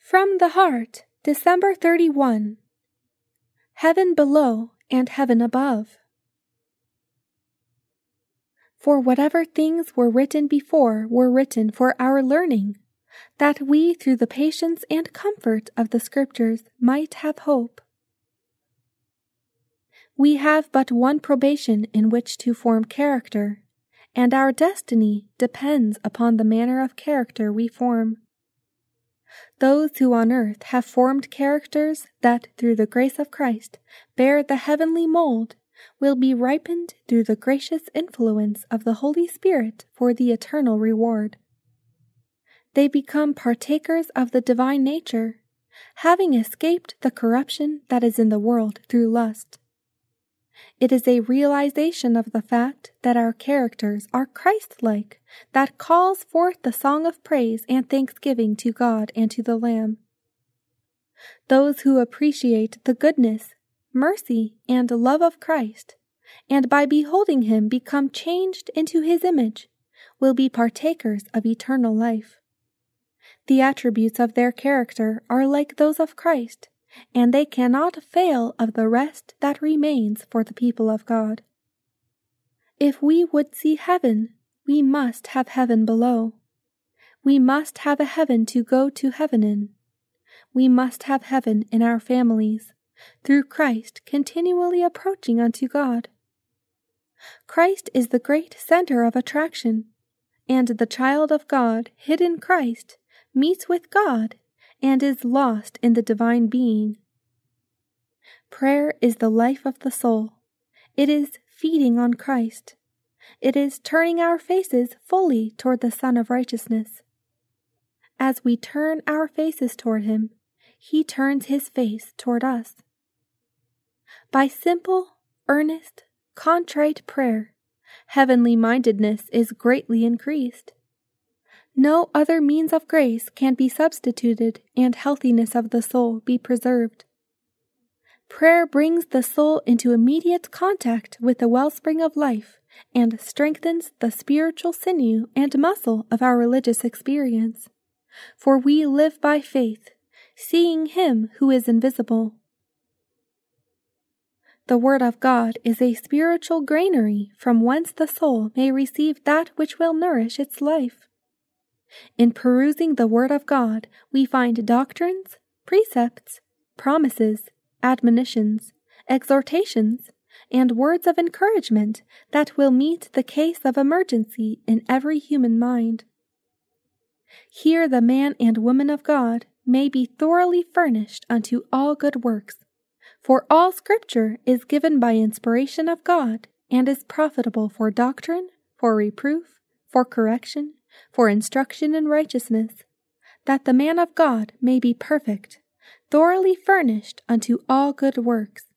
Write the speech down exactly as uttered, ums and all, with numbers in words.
From the Heart, December thirty-first. Heaven below and heaven above. For whatever things were written before were written for our learning, that we through the patience and comfort of the Scriptures might have hope. We have but one probation in which to form character, and our destiny depends upon the manner of character we form. Those who on earth have formed characters that through the grace of Christ bear the heavenly mold will be ripened through the gracious influence of the Holy Spirit for the eternal reward. They become partakers of the divine nature, having escaped the corruption that is in the world through lust. It is a realization of the fact that our characters are Christ-like that calls forth the song of praise and thanksgiving to God and to the Lamb. Those who appreciate the goodness, mercy, and love of Christ, and by beholding him become changed into his image, will be partakers of eternal life. The attributes of their character are like those of Christ, and they cannot fail of the rest that remains for the people of God. If we would see heaven, we must have heaven below. We must have a heaven to go to heaven in. We must have heaven in our families, through Christ continually approaching unto God. Christ is the great center of attraction, and the child of God hid in Christ meets with God and is lost in the divine being. Prayer is the life of the soul. It is feeding on Christ. It is turning our faces fully toward the Sun of Righteousness. As we turn our faces toward him, he turns his face toward us. By simple, earnest, contrite prayer, heavenly mindedness is greatly increased. No other means of grace can be substituted and healthiness of the soul be preserved. Prayer brings the soul into immediate contact with the wellspring of life and strengthens the spiritual sinew and muscle of our religious experience. For we live by faith, seeing him who is invisible. The Word of God is a spiritual granary from whence the soul may receive that which will nourish its life. In perusing the Word of God, we find doctrines, precepts, promises, admonitions, exhortations, and words of encouragement that will meet the case of emergency in every human mind. Here the man and woman of God may be thoroughly furnished unto all good works, for all Scripture is given by inspiration of God and is profitable for doctrine, for reproof, for correction, for instruction in righteousness, that the man of God may be perfect, thoroughly furnished unto all good works.